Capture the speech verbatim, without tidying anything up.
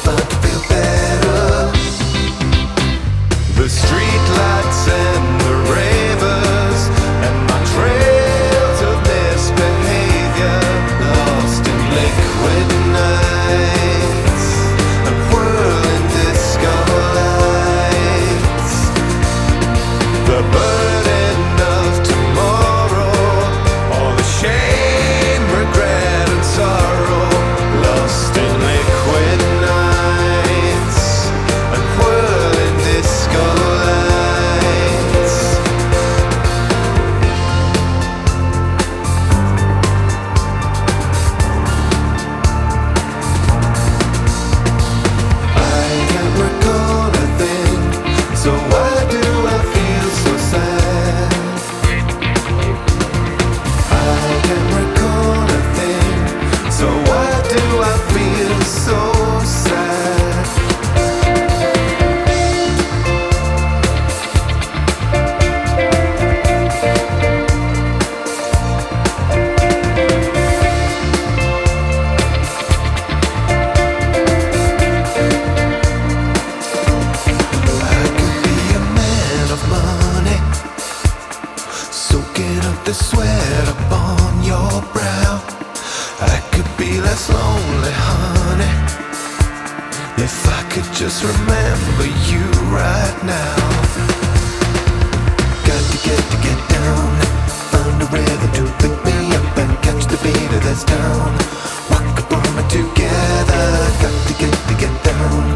fun to feel better. The street lights and the ravers and my trails of misbehavior, lost in liquid nights and whirling disco lights. The burden of tomorrow, all the shame, regret and sorrow, lost in liquid nights and whirling disco lights. I can't recall a thing, so why do I feel so sad? I can't recall a thing, so why do I feel so sad? I could be a man of money, soaking up the sweat upon your brow. I could be less lonely, honey, if I could just remember you right now. Got to get to get down, find a rhythm to pick me up and catch the beat of this town. Rock a moment together, got to get to get down.